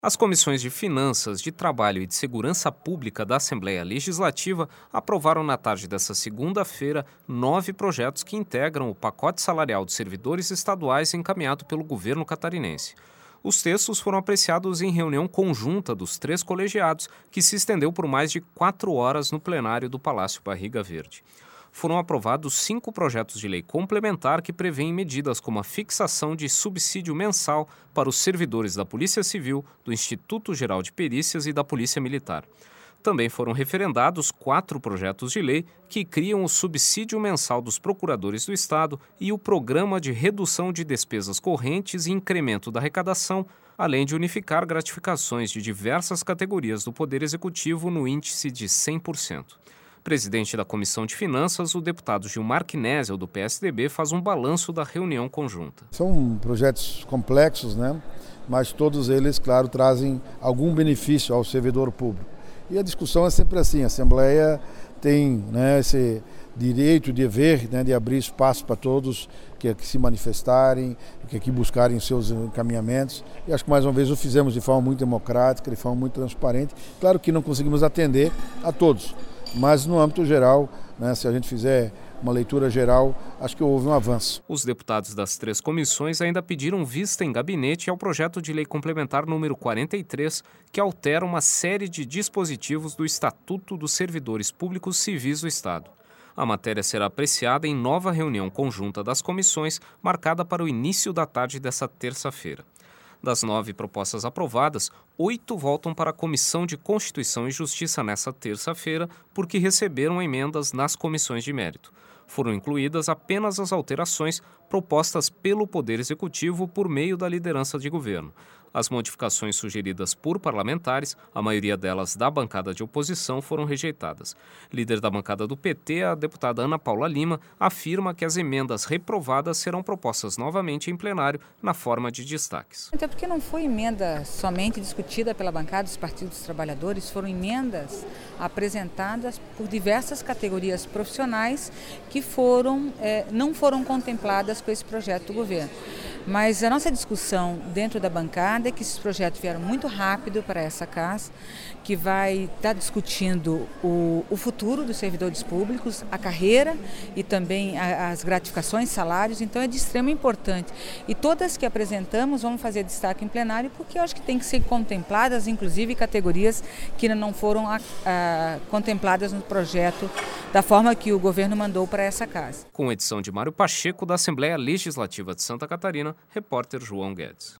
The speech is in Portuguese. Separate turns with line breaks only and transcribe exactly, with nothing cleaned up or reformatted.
As comissões de Finanças, de Trabalho e de Segurança Pública da Assembleia Legislativa aprovaram na tarde desta segunda-feira nove projetos que integram o pacote salarial dos servidores estaduais encaminhado pelo governo catarinense. Os textos foram apreciados em reunião conjunta dos três colegiados, que se estendeu por mais de quatro horas no plenário do Palácio Barriga Verde. Foram aprovados cinco projetos de lei complementar que prevêem medidas como a fixação de subsídio mensal para os servidores da Polícia Civil, do Instituto Geral de Perícias e da Polícia Militar. Também foram referendados quatro projetos de lei que criam o subsídio mensal dos procuradores do Estado e o Programa de Redução de Despesas Correntes e Incremento da Arrecadação, além de unificar gratificações de diversas categorias do Poder Executivo no índice de cem por cento. Presidente da Comissão de Finanças, o deputado Gilmar Knezzel, do P S D B, faz um balanço da reunião conjunta.
São projetos complexos, né? Mas todos eles, claro, trazem algum benefício ao servidor público. E a discussão é sempre assim, a Assembleia tem, né, esse direito, dever, né, de abrir espaço para todos que aqui se manifestarem, que aqui buscarem seus encaminhamentos. E acho que mais uma vez o fizemos de forma muito democrática, de forma muito transparente. Claro que não conseguimos atender a todos, mas no âmbito geral, né, se a gente fizer uma leitura geral, acho que houve um avanço.
Os deputados das três comissões ainda pediram vista em gabinete ao projeto de lei complementar número quarenta e três, que altera uma série de dispositivos do Estatuto dos Servidores Públicos Civis do Estado. A matéria será apreciada em nova reunião conjunta das comissões, marcada para o início da tarde desta terça-feira. Das nove propostas aprovadas, oito voltam para a Comissão de Constituição e Justiça nesta terça-feira, porque receberam emendas nas comissões de mérito. Foram incluídas apenas as alterações propostas pelo Poder Executivo por meio da liderança de governo. As modificações sugeridas por parlamentares, a maioria delas da bancada de oposição, foram rejeitadas. Líder da bancada do P T, a deputada Ana Paula Lima, afirma que as emendas reprovadas serão propostas novamente em plenário na forma de destaques.
Até porque não foi emenda somente discutida pela bancada dos partidos dos trabalhadores, foram emendas apresentadas por diversas categorias profissionais que foram, é, não foram contempladas com esse projeto do governo. Mas a nossa discussão dentro da bancada é que esses projetos vieram muito rápido para essa casa, que vai estar discutindo o, o futuro dos servidores públicos, a carreira e também a, as gratificações, salários, então é de extrema importância. E todas que apresentamos vamos fazer destaque em plenário, porque eu acho que tem que ser contempladas, inclusive categorias que ainda não foram a, a, contempladas no projeto da forma que o governo mandou para essa casa.
Com edição de Mário Pacheco, da Assembleia Legislativa de Santa Catarina, repórter João Guedes.